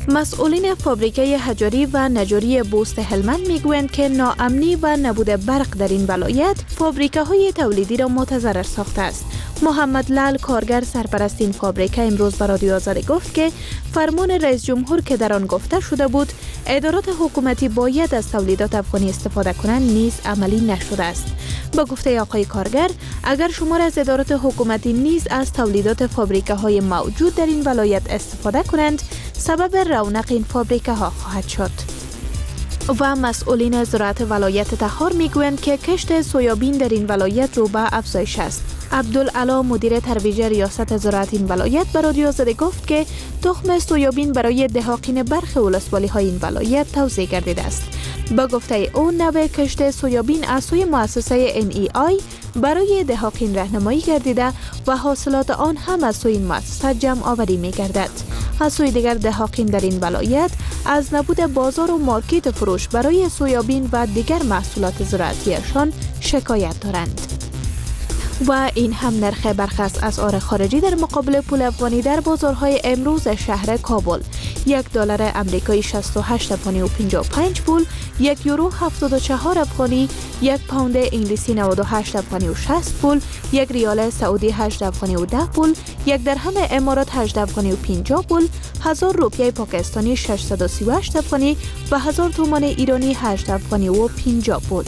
مسئولین فابریکه حجاری و نجاری بوست هلمند میگویند که ناامنی و نبود برق در این ولایت فابریکه های تولیدی را متضرر ساخته است. محمد لال کارگر سرپرست این فابریکه امروز به رادیو آزادی گفت که فرمان رئیس جمهور که در آن گفته شده بود ادارات حکومتی باید از تولیدات افغانی استفاده کنند نیز عملی نشده است. با گفته آقای کارگر اگر شمار از ادارات حکومتی نیز از تولیدات فابریکه های موجود در این ولایت استفاده کنند سبب رونق این فابریکه ها خواهد شد. و مسئولین زراعت ولایت تخار میگویند که کشت سویابین در این ولایت رو به افزایش است. عبدالعلا مدیر ترویج ریاست زراعت این ولایت به رادیو آزادی گفت که تخم سویابین برای دهاقین برخی ولسوالی های این ولایت توزیع گردیده است. با گفته او نوع کشت سویابین از سوی مؤسسه NEI برای دهاقین راهنمایی گردیده و حاصلات آن هم از سوی این مؤسسه جمع آوری می گردد. از سوی دیگر دهاقین در این ولایت از نبود بازار و مارکت فروش برای سویابین و دیگر محصولات زراعتیشان شکایت دارند. و این هم نرخ برخی از اسعار خارجی در مقابل پول افغانی در بازارهای امروز شهر کابل: $1 آمریکایی 68 افغانی و 55 پول، یک یورو 74 افغانی، یک پوند انگلیسی 98 افغانی و 60 پول، یک ریال سعودی 8 افغانی و 10 پول، یک درهم امارات 8 افغانی و 50 پول، 1000 روپیه پاکستانی 638 افغانی و 1000 تومان ایرانی 8 افغانی و 50 پول.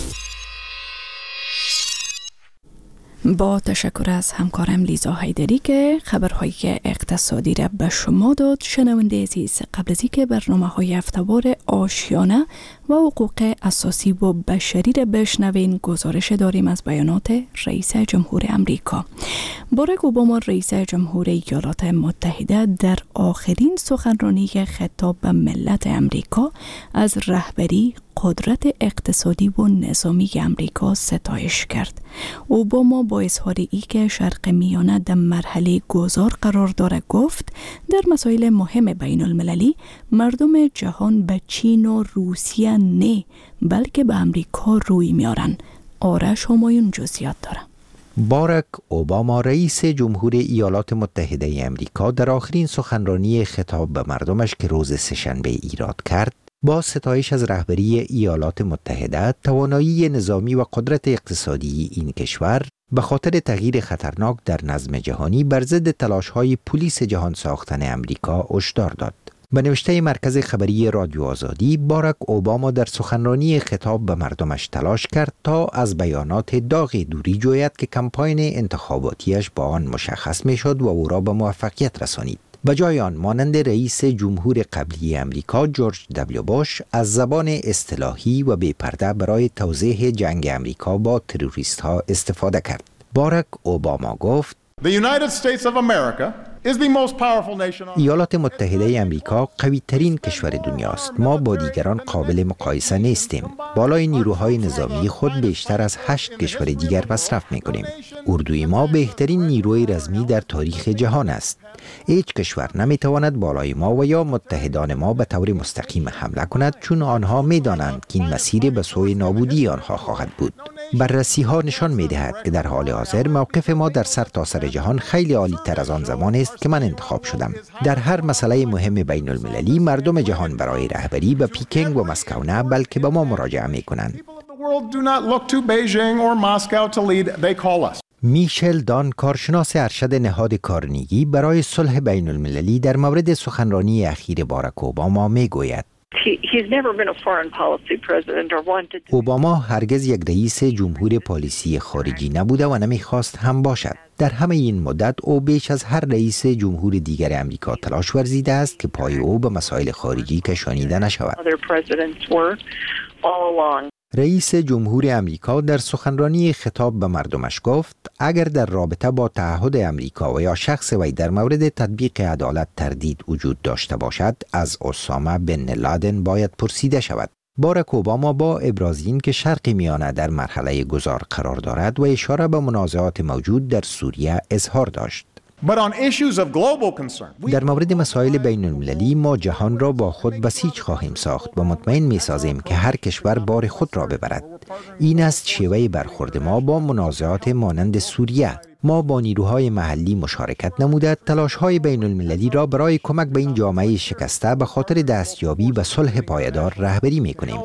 با تشکر از همکارم لیزا حیدری که خبرهایی اقتصادی را به شما داد. شنونده عزیز، قبل از اینکه برنامه‌های هفته‌وار آشیانه و حقوق اساسی و بشری را بشنوین، گزارش داریم از بیانات رئیس جمهور امریکا. باراک اوباما رئیس جمهور ایالات متحده در آخرین سخنرانی خطاب به ملت امریکا از رهبری، قدرت اقتصادی و نظامی امریکا ستایش کرد. اوباما با اظهار ای که شرق میانه در مرحله گذار قرار دارد گفت در مسائل مهم بین المللی مردم جهان به چین و روسیه نه بلکه به امریکا روی میارن. آرش همایون جزئیات داره. باراک اوباما رئیس جمهور ایالات متحده امریکا در آخرین سخنرانی خطاب به مردمش که روز سه‌شنبه ایراد کرد، با ستایش از رهبری ایالات متحده، توانایی نظامی و قدرت اقتصادی این کشور به خاطر تغییر خطرناک در نظم جهانی بر ضد تلاش‌های پلیس جهان ساختن امریکا هشدار داد. به نوشته مرکز خبری رادیو آزادی، باراک اوباما در سخنرانی خطاب به مردمش تلاش کرد تا از بیانات داغ دوری جوید که کمپاین انتخاباتیش با آن مشخص می‌شد و او را به موفقیت رسانید. به جای آن مانند رئیس جمهور قبلی امریکا جورج دبلیو بوش از زبان اصطلاحی و بی‌پرده برای توضیح جنگ امریکا با تروریست ها استفاده کرد. باراک اوباما گفت: ایالات متحده امریکا قوی ترین کشور دنیاست. ما با دیگران قابل مقایسه نیستیم. بالای نیروهای نظامی خود بیشتر از 8 کشور دیگر مصرف می‌کنیم. اردوی ما بهترین نیروی رزمی در تاریخ جهان است. هیچ کشور نمیتواند بالای ما و یا متحدان ما به طور مستقیم حمله کند، چون آنها میدانند که این مسیر به سوی نابودی آنها خواهد بود. بررسی ها نشان میدهد که در حال حاضر موقف ما در سرتاسر جهان خیلی عالی تر از آن زمان است که من انتخاب شدم. در هر مسئله مهم بین المللی مردم جهان برای رهبری به پیکنگ و مسکو نه بلکه به ما مراجعه می کنند. میشل دان، کارشناس ارشد نهاد کارنگی برای صلح بین المللی، در مورد سخنرانی اخیر باراک اوباما می گوید: اوباما هرگز یک رئیس جمهور پالیسی خارجی نبوده و نمیخواست هم باشد. در همه این مدت او بیش از هر رئیس جمهور دیگر امریکا تلاش ورزیده است که پای او به مسائل خارجی کشانیده نشود. رئیس جمهور امریکا در سخنرانی خطاب به مردمش گفت: اگر در رابطه با تعهد امریکا و یا شخص وی در مورد تطبیق عدالت تردید وجود داشته باشد، از اسامه بن لادن باید پرسیده شود. باراک اوباما با ابراز این که شرق میانه در مرحله گذار قرار دارد و اشاره به منازعات موجود در سوریه اظهار داشت. در مورد مسائل بین المللی ما جهان را با خود بسیج خواهیم ساخت و مطمئن می سازیم که هر کشور بار خود را ببرد. این است شیوه برخورد ما با منازعات مانند سوریه. ما با نیروهای محلی مشارکت نموده تلاش‌های بین المللی را برای کمک به این جامعه شکسته به خاطر دستیابی به صلح پایدار رهبری می‌کنیم.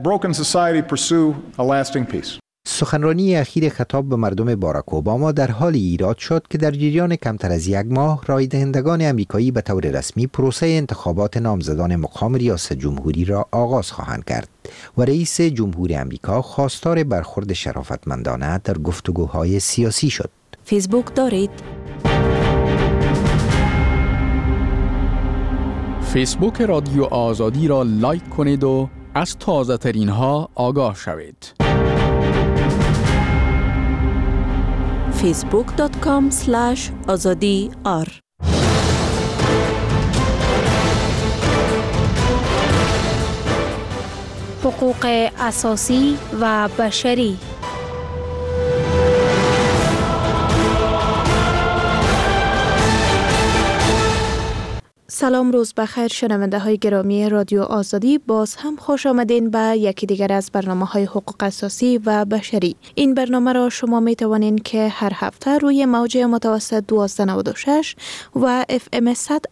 سخنرانی اخیر خطاب به مردم باراک اوباما در حال ایراد شد که در جریان کمتر از یک ماه رای دهندگان امریکایی به طور رسمی پروسه انتخابات نامزدان مقام ریاست جمهوری را آغاز خواهند کرد و رئیس جمهور امریکا خواستار برخورد شرافتمندانه در گفتگوهای سیاسی شد. فیسبوک دارید؟ فیسبوک رادیو آزادی را لایک کنید و از تازه ترین ها آگاه شوید. facebook.com/azadi_r حقوق اساسی و بشری. سلام، روز بخیر شنونده های گرامی رادیو آزادی. باز هم خوش آمدین به یکی دیگر از برنامه های حقوق اساسی و بشری. این برنامه را شما می توانین که هر هفته روی موج متوسط 1296 و FM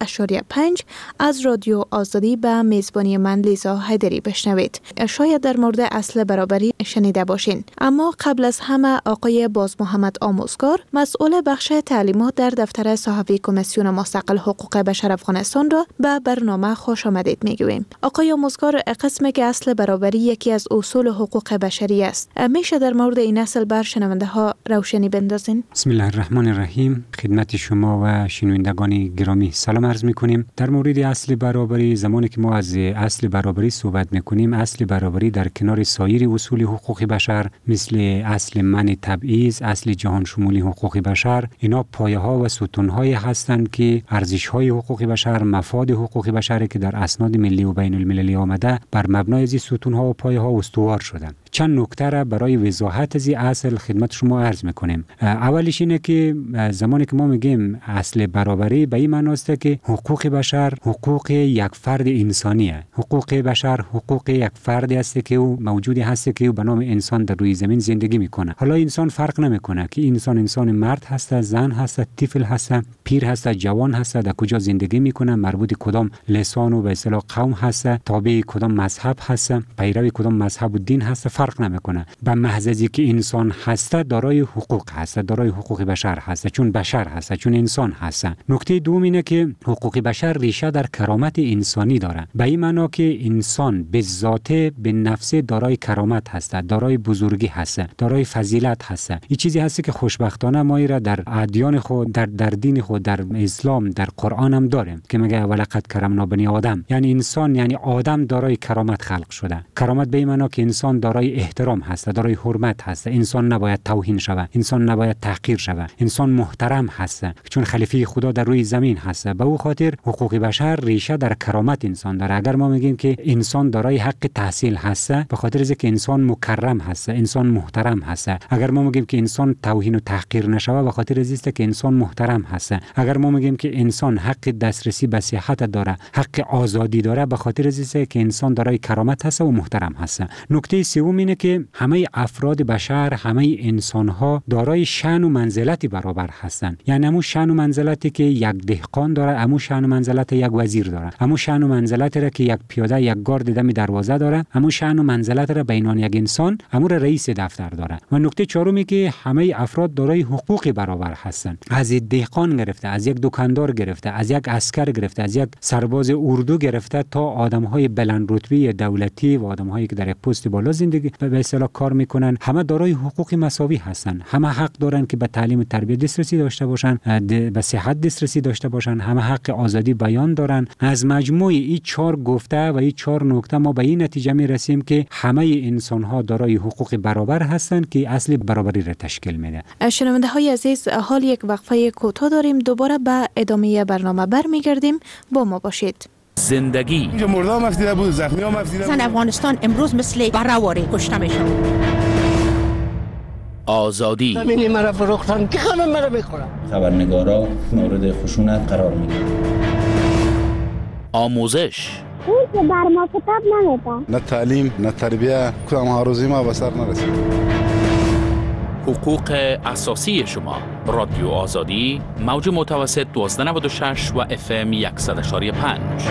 100.5 از رادیو آزادی به میزبانی من لیزا حیدری بشنوید. شاید در مورد اصل برابری شنیده باشین، اما قبل از همه آقای باز محمد آموزگار، مسئول بخش تعلیمات در دفتر صحفی کمیسیون مستقل حقوق بشر افغانستان را به برنامه خوش آمدید میگوییم. آقای آموزگار، قسمی که اصل برابری یکی از اصول حقوق بشری است، میشه در مورد این اصل بر شنونده ها روشنی بندازین؟ بسم الله الرحمن الرحیم. خدمت شما و شنوندگان گرامی سلام عرض میکنیم. در مورد اصل برابری، زمانی که ما از اصل برابری صحبت میکنیم، اصل برابری در کنار سایر اصول حقوق بشر مثل اصل منع تبعیض، اصل جهان شمولی حقوق بشر، اینا پایه ها و ستون های هستند که ارزش های حقوق بشر، مفاد حقوق بشر که در اسناد ملی و بین المللی آمده، بر مبنای از ستون ها و پایه ها استوار شدند. چند نکته را برای وضاحت از این اصل خدمت شما عرض میکنیم. اولش اینه که زمانی که ما میگیم اصل برابری، به این معنی است که حقوق بشر حقوق یک فرد انسانیه. حقوق بشر حقوق یک فردی است که او موجودی هست که او به نام انسان در روی زمین زندگی میکنه. حالا انسان فرق نمیکنه که انسان مرد هست، زن هست، طفل هست، پیر هست، جوان هست، در کجا زندگی میکنه، مربوط کدام لسان و به اصطلاح قوم هست، تابع کدام مذهب هست، پیرو کدام مذهب و دین هست، فرق نمیکنه. به محض از اینکه انسان هست دارای حقوق هست، دارای حقوق بشر هست، چون بشر هست، چون انسان هست. نکته دوم اینه که حقوق بشر ریشه در کرامت انسانی داره. به این معنا که انسان به ذاته به نفسه دارای کرامت هست، دارای بزرگی هست، دارای فضیلت هست. این چیزی هست که خوشبختانه ما را در ادیان خود، در دین خود، در اسلام، در قرآن هم داریم که میگه ولقد کرمنا بنی آدم. یعنی انسان، یعنی آدم دارای کرامت خلق شده. کرامت به این معنا که انسان دارای احترام هست، دارای حرمت هست. انسان نباید توهین شود، انسان نباید تحقیر شود، انسان محترم هست چون خلیفه خدا در روی زمین هست. به او خاطر حقوق بشر ریشه در کرامت انسان داره. اگر ما میگیم که انسان دارای حق تحصیل هست، به خاطر اینکه انسان مکرم هست، انسان محترم هست. اگر ما میگیم که انسان توهین و تحقیر نشود، به خاطر اینکه که انسان محترم هست. اگر ما میگیم که انسان حق دسترسی به صحت داره، حق آزادی داره، به خاطر اینکه که انسان دارای کرامت هست و محترم هست. نکته سوم اینه که همه افراد بشر، همه انسان ها دارای شأن و منزلتی برابر هستند. یعنی همون شأن و منزلتی که یک دهقان داره، همون شأن و منزلت یک وزیر داره، همون شأن و منزلتی را که یک پیاده، یک گارد دم دروازه داره، همون شأن و منزلت را بینان یک انسان، همون رئیس دفتر داره. و نکته چهارمی که همه افراد دارای حقوق برابر هستند. از دهقان گرفته، از یک دکاندار گرفته، از یک عسکر گرفته، از یک سرباز اردو گرفته تا آدم‌های بلند رتبه دولتی و آدم‌هایی که در پست بالا زندگی به اصطلاح کار میکنن، همه دارای حقوق مساوی هستند. همه حق دارن که به تعلیم و تربیت دسترسی داشته باشن، به صحت دسترسی داشته باشن، همه حق آزادی بیان دارن. از مجموع این 4 گفته و این 4 نکته ما به این نتیجه میرسیم که همه انسان‌ها دارای حقوق برابر هستند که اصل برابری را تشکیل میده. شنونده‌های عزیز، حال یک وقفه کوتاه داریم، دوباره به ادامه برنامه برمیگردیم. با ما باشید. زندگی اینجا مردم مفیده بود، زخمی ها مفیده بود. زن افغانستان امروز مثل برآواره کشته میشه. آزادی زمینی مرا فروختن که خانم مرا میخورم. خبرنگارا مورد خشونت قرار میگیرن. آموزش اون که بر ما کتاب نمیده. نه تعلیم نه تربیه، کدام ها روزی ما به سر نرسید. حقوق اساسی شما. رادیو آزادی، موج متوسط 1296 و FM 100.5.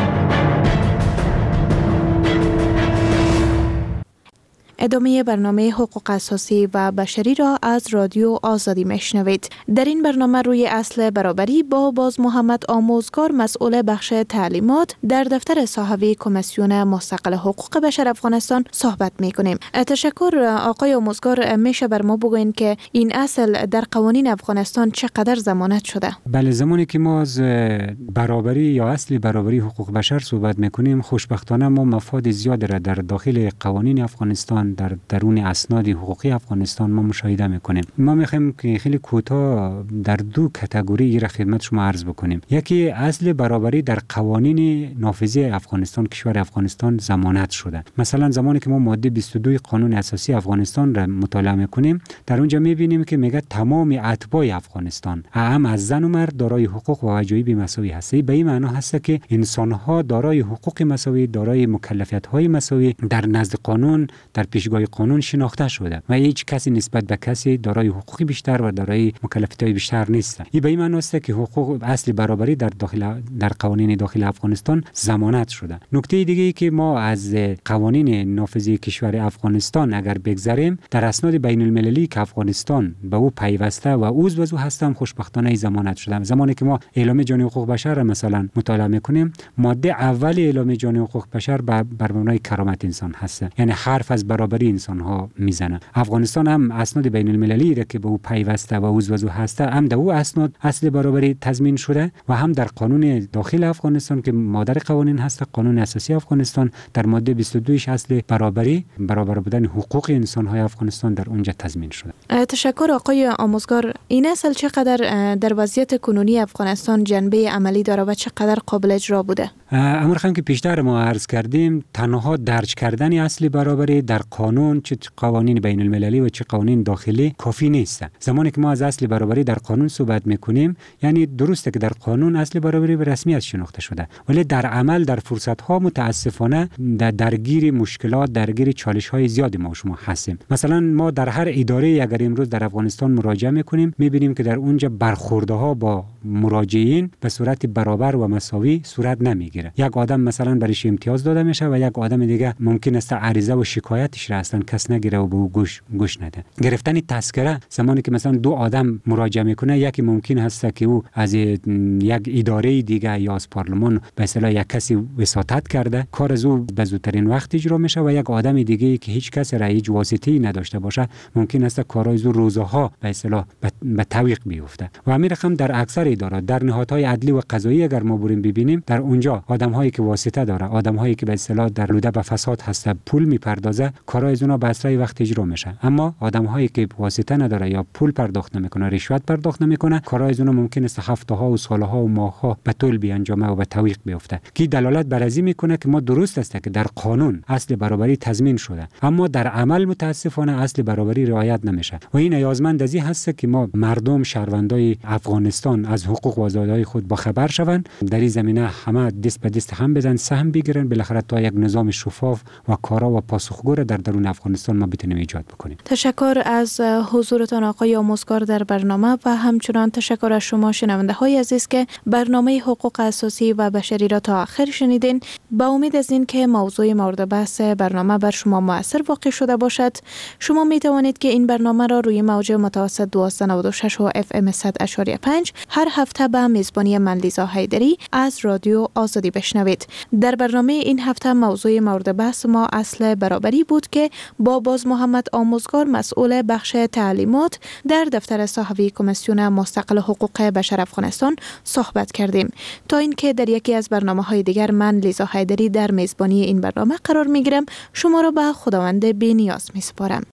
ادامه برنامه حقوق اساسی و بشری را از رادیو آزادی میشنوید. در این برنامه روی اصل برابری با باز محمد آموزگار، مسئول بخش تعلیمات در دفتر صاحبی کمیسیون مستقل حقوق بشر افغانستان صحبت میکنیم. تشکر آقای آموزگار. میشه بر ما بگوین که این اصل در قوانین افغانستان چقدر ضمانت شده؟ بله، زمانی که ما از برابری یا اصل برابری حقوق بشر صحبت میکنیم، خوشبختانه ما مفاد زیاد را در داخل قوانین افغانستان، در درون اسناد حقوقی افغانستان ما مشاهده میکنیم. ما میخوایم که خیلی کوتاه در دو کاتگوری را خدمت شما عرض بکنیم. یکی اصل برابری در قوانین نافذه افغانستان، کشور افغانستان ضمانت شده. مثلا زمانی که ما ماده 22 قانون اساسی افغانستان را مطالعه میکنیم، در اونجا میبینیم که میگه تمام اتباع افغانستان، اعم از زن و مرد، دارای حقوق و واجبات مساوی هستند. به این معنی هست که انسان‌ها دارای حقوق مساوی، دارای مکلفیت‌های مساوی در نزد قانون، در پیشگاه قانون شناخته شده و هیچ کسی نسبت به کسی دارای حقوقی بیشتر و دارای مکلفیت‌های بیشتر نیست. این به این معنی است که حقوق اصل برابری در قوانین داخل افغانستان ضمانت شده. نکته دیگه ای که ما از قوانین نافذه کشور افغانستان اگر بگذریم، در اسناد بین المللی که افغانستان به او پیوسته و عضو هستم، خوشبختانه ضمانت شده. زمانی که ما اعلامیه جهانی حقوق بشر را مثلا مطالعه میکنیم، ماده اول اعلامیه جهانی حقوق بشر بر مبنای کرامت انسان هست، یعنی حرف از برابری انسان ها میزنه. افغانستان هم اسناد بین المللی را که به او پیوسته و عضو هست، هم در او اسناد اصل برابری تضمین شده و هم در قانون داخل افغانستان که مادر قوانین هست، قانون اساسی افغانستان، در ماده 22 اصل برابری، برابر بودن حقوق انسان های افغانستان در اونجا تضمین شده. تشکر آقای آموزگار. این اصل چقدر در وضعیت کنونی افغانستان جنبه عملی داره و چقدر قابل اجرا بوده؟ امر خواهیم که پیشتر ما عرض کردیم، تنها درج کردن اصل برابری در قانون، چه قوانین بین المللی و چه قوانین داخلی، کافی نیست. زمانی که ما از اصل برابری در قانون صحبت میکنیم، یعنی درسته که در قانون اصل برابری به رسمیت شناخته شده، ولی در عمل در فرصت ها متاسفانه درگیر مشکلات، درگیر چالش های زیادی ما شما هستیم. مثلا ما در هر اداره اگر امروز در افغانستان مراجعه میکنیم، میبینیم که در اونجا برخورده ها با مراجعین به صورت برابر و مساوی صورت نمیگیره. یک آدم مثلا برایش امتیاز داده میشه و یک آدم دیگه ممکن است عریضه و شکایتش را اصلا کس نگیره و به او گوش نده. گرفتن تذکره، زمانی که مثلا دو آدم مراجعه میکنه، یکی ممکن هست که او از یک اداره دیگه یا از پارلمان به اصطلاح یک کسی وساطت کرده، کار از او به زودترین وقت اجرا میشه و یک آدم دیگه که هیچ کس را هیچ واسطه‌ای نداشته باشه، ممکن است کارهای از روزها به اصطلاح به تعویق بیفته. و همین رقم در اکثر ادارات، در نهادهای عدلی و قضایی اگر ما بریم ببینیم، در اونجا آدم‌هایی که واسطه داره، آدم‌هایی که به اصطلاح در لوده به فساد هست، پول میپردازه، کارهای از اونها به اسرع وقت اجرا میشه. اما آدم‌هایی که واسطه نداره یا پول پرداخت نمیکنه، رشوت پرداخت نمیکنه، کارهای از اونها ممکن است هفته‌ها و سال‌ها و ماه‌ها به طول بیانجامه و به تعویق بیفته. کی دلالت بر این میکنه که ما درست است که در قانون اصل برابری تضمین شده، اما در عمل متاسفانه اصل برابری رعایت نمیشه و این نیازمند از این هست که ما مردم شهروندای افغانستان از حقوق و آزادی‌های خود با خبر شوند، در این زمینه همه دست به دست هم بزن، سهم بگیرن، بالاخره تا یک نظام شفاف و کارا و پاسخگو در درون افغانستان ما بتونیم ایجاد بکنیم. تشکر از حضورتان آقای آموزگار در برنامه و همچنان تشکر از شما شنونده های عزیز که برنامه حقوق اساسی و بشری را تا آخر شنیدین. با امید از این که موضوع مورد بحث برنامه بر شما مؤثر واقع شده باشد، شما می توانید که این برنامه را روی موج متوسط 1296 و FM 100.5 هر هفته به میزبانی من لیزا حیدری از رادیو آزادی بشنوید. در برنامه این هفته موضوع مورد بحث ما اصل برابری بود که با باز محمد آموزگار، مسئول بخش تعلیمات در دفتر صاحبی کمیسیون مستقل حقوق بشر افغانستان صحبت کردیم. تا اینکه در یکی از برنامه‌های دیگر من لیزا حیدری در میزبانی این برنامه قرار میگیرم، شما را به خداوند بی‌نیاز میسپارم.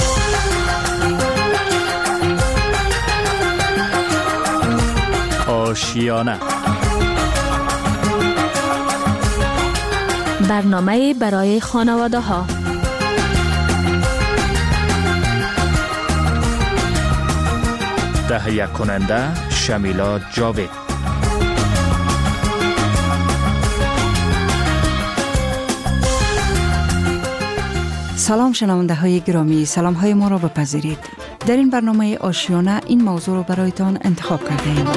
آشیانه، برنامه برای خانواده ها. تهیه کننده شمیلا جاوید. سلام شنونده های گرامی، سلام های ما را بپذیرید. در این برنامه آشیانه این موضوع رو برایتان انتخاب کرده ایم.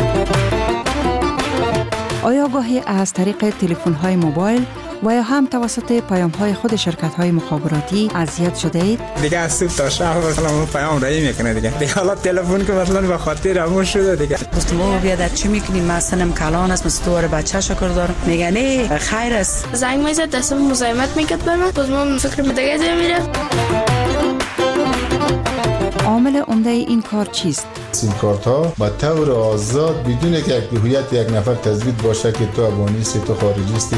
آیا گاهی از طریق تلفن‌های موبایل و یا هم توسط پیام‌های خود شرکت‌های مخابراتی اذیت شده اید؟ دیگه از صبح تا شب مثلا پیام رای میکنه دیگه حالا تلفن که مثلا به خاطر همون شده دیگه. گفتم بیاد چی میکنی؟ مثلا کلان است، مستور بچه شکر دارم. میگه نه خیر است. زنگ میزد دستم مزاحمت میکرد بر من. باز من فکر دیگه میره. عامل عمده این کار چیست؟ سیم کارت ها با طور آزاد بدون که هویت یک نفر تثبیت باشه که تو افغانی هستی، تو خارجی هستی.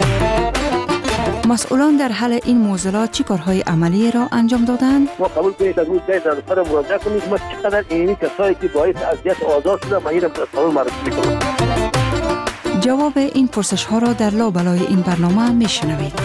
مسئولان در حل این معضلات چی کارهای عملی را انجام دادند؟ ما قبول کنید از روز جای سر مراجعه کنید ما چقدر اینی کسایی که باعث اذیت آزاد شده ما این را به قانون معرفی میکنیم. جواب این پرسش ها را در لابلای این برنامه میشنوید.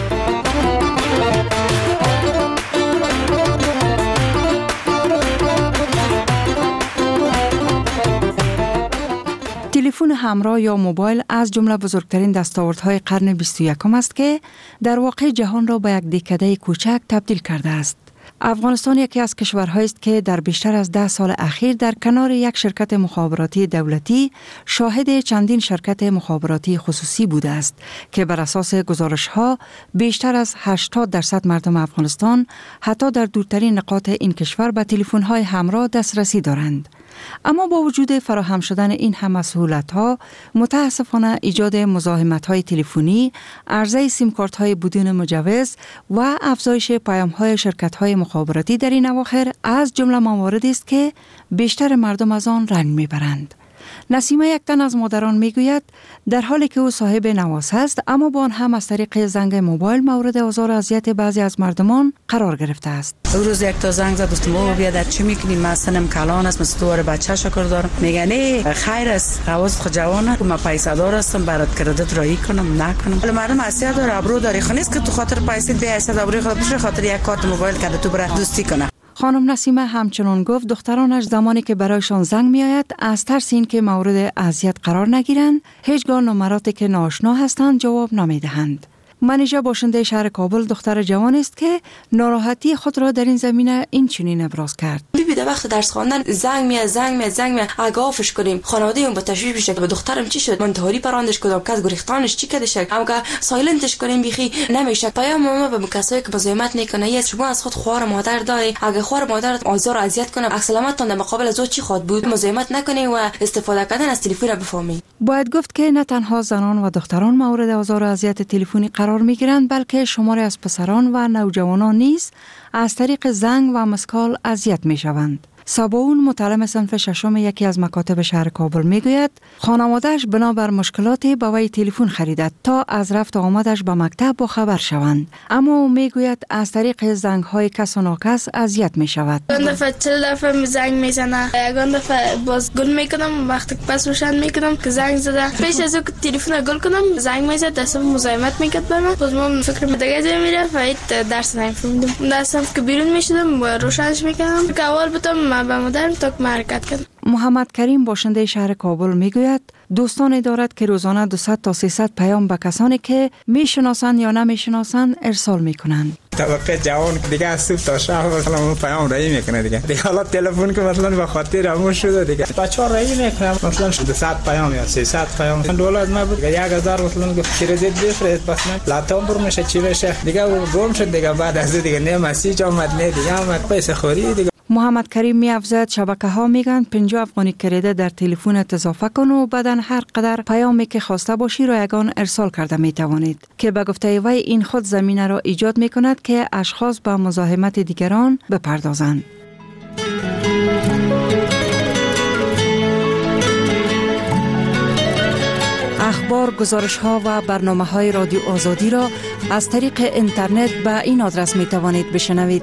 تلفن همراه یا موبایل از جمله بزرگترین دستاوردهای قرن 21 است که در واقع جهان را به یک دهکده کوچک تبدیل کرده است. افغانستان یکی از کشورهایی است که در بیشتر از 10 سال اخیر در کنار یک شرکت مخابراتی دولتی شاهد چندین شرکت مخابراتی خصوصی بوده است که بر اساس گزارش‌ها بیشتر از 80% مردم افغانستان حتی در دورترین نقاط این کشور به تلفن‌های همراه دسترسی دارند. اما با وجود فراهم شدن این همه سهولت‌ها، متاسفانه ایجاد مزاحمت‌های تلفنی، عرضه سیم کارت‌های بدون مجوز و افزایش پیام‌های شرکت‌های مخابراتی در این اواخر از جمله مواردی است که بیشتر مردم از آن رنج می‌برند. نسیمه یک تن از مادران میگوید در حالی که او صاحب نواس است اما با آن هم از طریق زنگ موبایل مورد آزار و اذیت بعضی از مردمان قرار گرفته است. روز یک تا زنگ زد گفتم بیاد چی میکنی؟ مثلا کلان است، مستور بچه شکر دارم. میگه نه خیر است، حواست خود جوانه، من پیسه دار هستم برات کردیت رایی کنم نکنم. ولی مردم حسیت داره، ابرو داره، خنیست که تو خاطر پیسه به حساب ابرو خود بشه خاطر یک کارت موبایل کرده تو برای دوستی کنه. خانم نسیمه همچنان گفت دخترانش زمانی که برایشان زنگ می آید از ترس این که مورد اذیت قرار نگیرند هیچگاه نمراتی که ناآشنا هستند جواب نمی دهند. منیژه باشنده شهر کابل دختر جوان است که ناراحتی خود را در این زمینه این چنین ابراز کرد. در وقت درس خواندن زنگ میاد آگاهش کنیم خانواده اون با تشویش بشه که به دخترم چی شد، من تهاری پراندش کردم کس گریختانش چی کردش، اما که سایلنتش کنیم بیخی نمیشه. پیام ما به کسایی که مزاحمت میکنه یا شما از خود خوار مادر داری، اگه خوار مادرت آزار و اذیت کنه اصالتتون در مقابل از او چی خود بود، مزاحمت نکنی و استفاده کردن از تلفن را بفهمی. باید گفت که نه تنها زنان و دختران مورد آزار و اذیت تلفنی قرار میگیرند بلکه شماری از پسران و نوجوانان نیز از طریق زنگ و مسکال اذیت میشوند. سابون متعلم صنف ششم یکی از مکاتب شهر کابل میگوید خانواده‌اش بنابر مشکلاتی به وی تلفن خریدد تا از رفت و آمدش به مکتب با خبر شوند، اما او میگوید از طریق زنگ‌های کس و ناکس اذیت میشود. اون دفعه 40 دفعه زنگ میزنه، یگان دفعه باز گل میکنم وقتی پس روشن میکنم که زنگ زده، پیش از اینکه تلفن گل کنم زنگ میزد دستم مزاحمت میکرد بر من. باز من فکر دیگه میره فایت درس نمیفهمیدم، دستم که بیرون میشدم روشنش میکردم که اول بتم با مادرم تا حرکت کردم. محمد کریم باشنده شهر کابل میگوید دوستانی دارد که روزانه 200 تا 300 پیام به کسانی که میشناسند یا نمیشناسند ارسال میکنند. طبقه جوان دیگه از صبح تا شب مثلا پیام رای میکنه دیگه حالا تلفن که مثلا به خاطر همون شده دیگه بچه‌ها رای میکنن مثلا 200 پیام یا 300 پیام دولت ما بود 1000 مثلا کردیت بفرست بس من لاتام بر میشه چی بشه دیگه گم شد دیگه بعد از دیگه نه مسیج اومد نه دیگه اومد پیسه خوری دیگه. محمد کریم می‌افزاید شبکه‌ها میگن 50 افغانی کردیت در تلفن اضافه کن و بعداً هر قدر پیامی که خواسته باشی رایگان ارسال کرده میتوانید که به گفته وی این خود زمینه را ایجاد میکند که اشخاص به مزاحمت دیگران بپردازند. اخبار، گزارش‌ها و برنامه‌های رادیو آزادی را از طریق اینترنت به این آدرس می‌توانید بشنوید: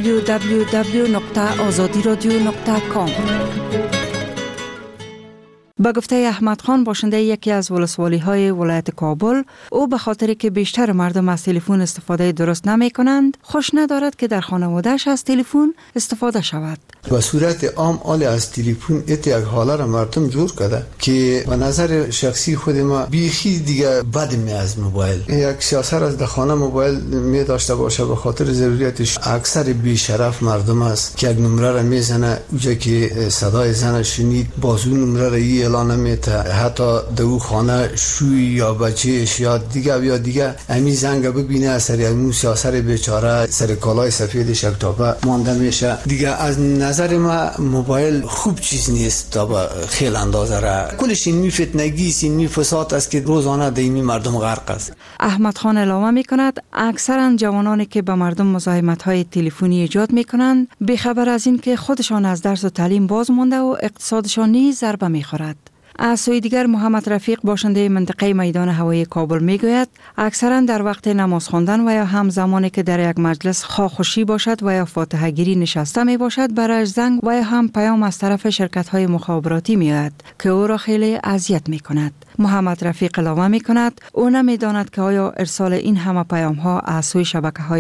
www.azadiradio.com با گفته احمد خان باشنده یکی از ولسوالی‌های ولایت کابل، او به خاطری که بیشتر مردم از تلفن استفاده درست نمی‌کنند، خوش ندارد که در خانواده‌اش از تلفن استفاده شود. به صورت عام از تلفن یک حاله را مردم جور کرده که به نظر شخصی خود ما بیخی دیگه بد می از موبایل. یک سیاست از در خانه موبایل می داشته باشه به خاطر ضروریتش. اکثر بیشرف مردم است که یک نمره را میزنه اونجا که صدای زن شنید باز اون نمره را اعلان نمیته، حتی در خانه شوی یا بچهش یا دیگه امی زنگ ببینه اثر اون سیاست بیچاره سر کالای سفیدش یک تابه مانده میشه. دیگه از نظر ما موبایل خوب چیز نیست تا به خیلی اندازه را کلش این فتنگی است، این فساد است که روزانه دیمی مردم غرق است. احمد خان علاوه میکند اکثرا جوانانی که به مردم مزاحمت‌های تلفنی ایجاد میکنند بی‌خبر از این که خودشان از درس و تعلیم باز مانده و اقتصادشان نیز ضربه میخورد. از سوی دیگر محمد رفیق باشنده منطقه میدان هوایی کابل میگوید اکثرا در وقت نماز خواندن و یا هم زمانی که در یک مجلس خواهشی باشد و یا فاتحه گیری نشسته می باشد برای زنگ و یا هم پیام از طرف شرکت های مخابراتی میآید که او را خیلی اذیت می کند. محمد رفیق علاوه می کند او نمیداند که آیا ارسال این همه پیام ها از سوی شبکه های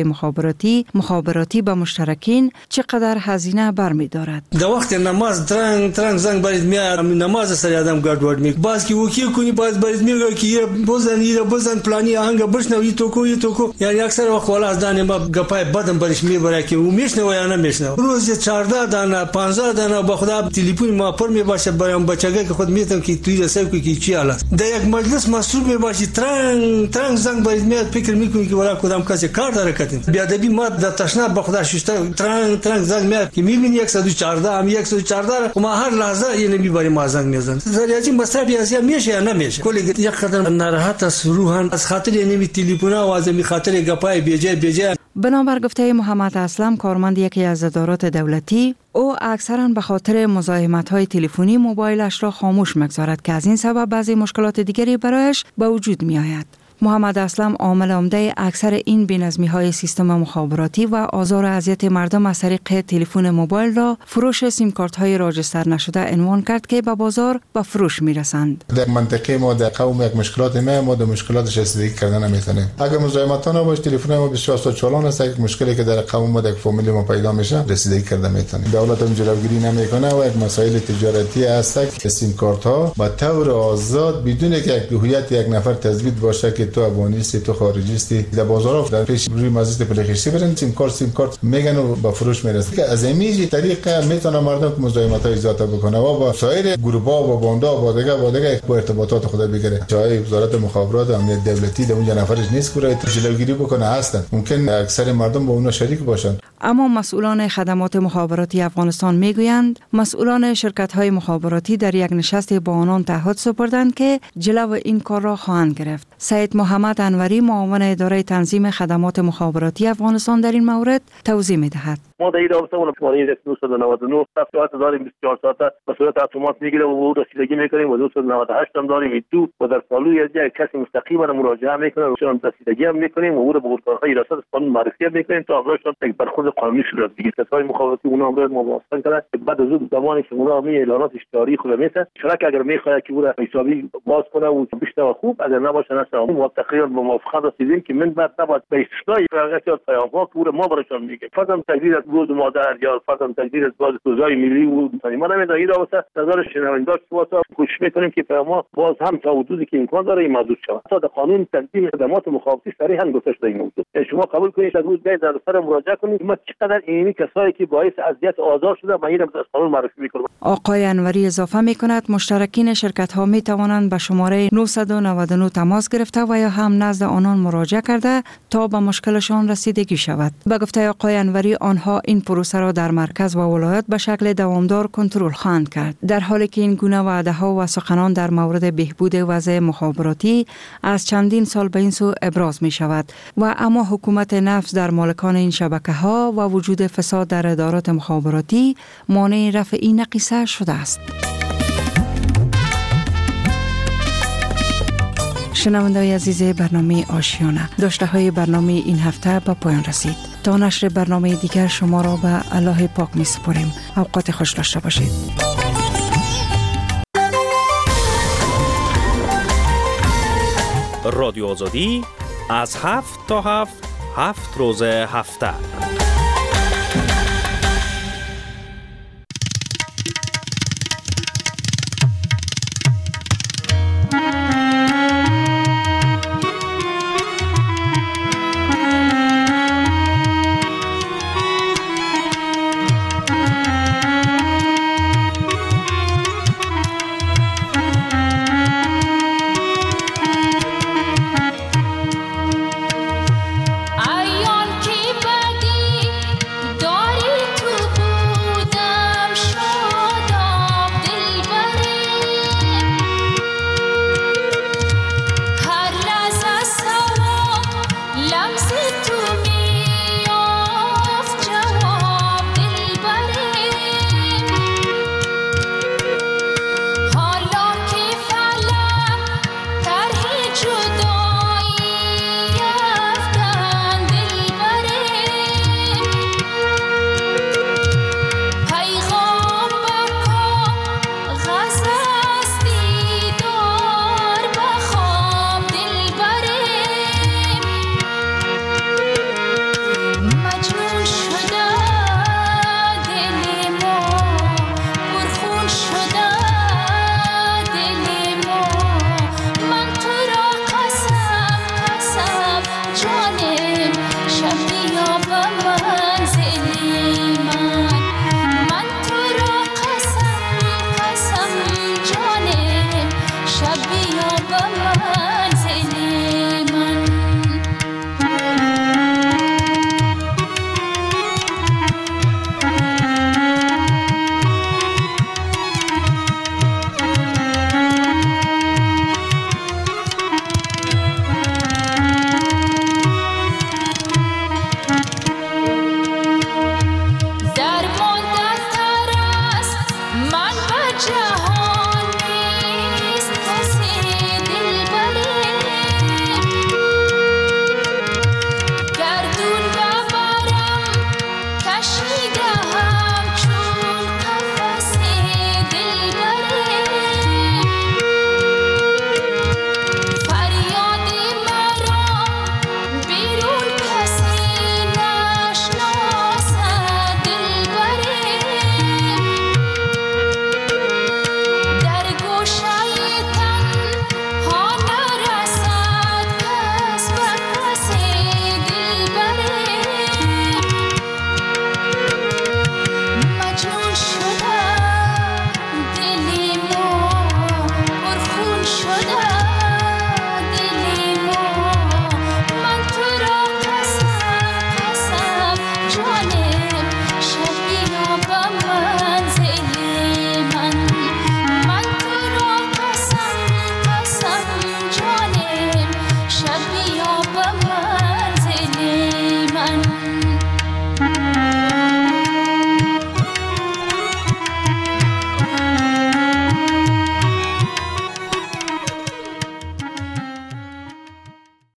مخابراتی به مشترکین چقدر هزینه برمی دارد. در وقت نماز ترنگ زنگ برید میاد، نماز سر آدم گردوارد می باز که وکی کنی باز برید میگه که یه بزن پلانی آهنگ بشنوی تو کو یعنی اکثر وقت والا از دانه ما گپای بدم برش میبره که او میشنوه یا نمیشنوه. روز 14 دانه 15 دانه با خدا تلفن ما پر می باشه برایم بچگی که خود میتونم که توی رسای کی چی حالا در یک مجلس مسئول می باشی ترنگ زنگ برید میاد فکر میکنی که والا کدام کسی کار داره کتین بیادبی ما در تشنه با خدا ششته ترنگ زنگ میاد که میبینی 114 هم 114 و ما هر لحظه اینو میبریم ما زنگ میزنن. زریاتی مصرف یا میشه یا نمیشه. کلی یک قدر ناراحت است روحان از خاطر اینمی تلفن‌ها و از می خاطر گپای بیجای. بنابر گفته محمد اسلم کارمند یکی از ادارات دولتی، او اکثرا به خاطر مزاحمت‌های تلفنی موبایلش را خاموش می‌گذارد که از این سبب بعضی مشکلات دیگری برایش به وجود می‌آید. محمد اسلم عامل عمده اکثر این بی‌نظمی‌های سیستم مخابراتی و آزار و اذیت مردم از طریق تلفن موبایل را فروش سیم کارت‌های راجستر نشده عنوان کرد که به بازار به فروش می‌رسند. در منطقه ما در قوم یک مشکلات ما در مشکلاتش رسیدگی کردن نمی‌تونیم. اگر مزاحمت نباشه تلفن ما بسیار چالان است، یک مشکلی که در قوم ما در فامیل ما پیدا میشه رسیدگی کرده می‌تونیم. دولت هم جلوگیری نمی‌کنه و یک مسائل تجارتی است که سیم کارت‌ها به طور آزاد بدون که یک هویت یک نفر تثبیت باشه که تو افغانیستی تو خارجیستی در بازارها در پیش روی مزید پلخشتی برن سیم کارت میگن و با فروش میرسه که از این طریق میتونه مردم مزاحمت های ایجاد بکنه و با سایر گروه‌ها و باندا و دیگه با ارتباطات خود بگیره. جای وزارت مخابرات و امنیت دولتی در اونجا نفرش نیست که جلوگیری بکنه هستن. ممکن اکثر مردم با اونها شریک باشن. اما مسئولان خدمات مخابراتی افغانستان میگویند مسئولان شرکت‌های مخابراتی در یک نشست با آنان تعهد سپردند که جلو این کار را خواهند گرفت. سید محمد انوری معاون اداره تنظیم خدمات مخابراتی افغانستان در این مورد توضیح می‌دهد. ما در این رابطه اون شماره 999 صفحات داریم 24 ساعت مسئولیت اتومات میگیره و رسیدگی میکنیم و 298 هم داریم تو و در سالوی از یک کسی مستقیما مراجعه میکنه و چون رسیدگی هم میکنیم و او رو به ارگان‌های ریاست قانون معرفی میکنیم تا افرادشان یک برخورد قانونی صورت بگیره. کسای مخابراتی اونها هم باید موافقت کنند که بعد از اون زمانی که اونها می اعلانات اشتهاری خود میسه شرکت اگر میخواد که او را حسابی باز کنه و بیشتر خوب اگر نباشه اصلا موافقت به موافقت رسیدیم که من بعد نباید به استثنای فرقتی از پیام‌ها که او را ما برشان میگه فرضاً تقدیر از گود مادر یا فرضاً تقدیر از باز سوزای ملی و ما نمیدونیم این رابطه نظر شنوندگان واسه کوشش میکنیم که پیام‌ها باز هم تا حدودی که امکان داره این موضوع شود. تا قانون تنظیم خدمات مخابراتی صریحاً گفته شده این موضوع. شما قبول کنید از روز بعد در سر مراجعه کنید ما چقدر اینی کسایی که باعث اذیت آزار شده ما اینو از قانون معرفی میکنیم. آقای انوری اضافه میکند مشترکین شرکت‌ها می توانند به شماره 999 تماس گرفته و یا هم نزد آنان مراجعه کرده تا به مشکلشان رسیدگی شود. به گفته آقای انوری آنها این پروسه را در مرکز و ولایت به شکل دوامدار کنترل خواهند کرد. در حالی که این گونه وعده‌ها و سخنان در مورد بهبود وضع مخابراتی از چندین سال به این سو ابراز می شود و اما حکومت نفس در مالکان این شبکه‌ها و وجود فساد در ادارات مخابراتی مانع رفع این نقیصه شده است. شنونده‌های عزیز برنامه آشیانه داشته های برنامه این هفته به پایان رسید. تا نشر برنامه دیگر شما را به الله پاک می سپاریم. اوقات خوش داشته باشید. رادیو آزادی از 7 تا 7 روز هفته.